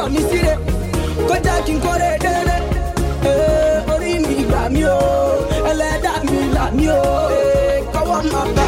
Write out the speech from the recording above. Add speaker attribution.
Speaker 1: sọ mi síre kó jẹ́ kí n kórè délé orí mi gbà mí o ẹlẹ́dàá mi là mí o kọ́wọ́ máa bá.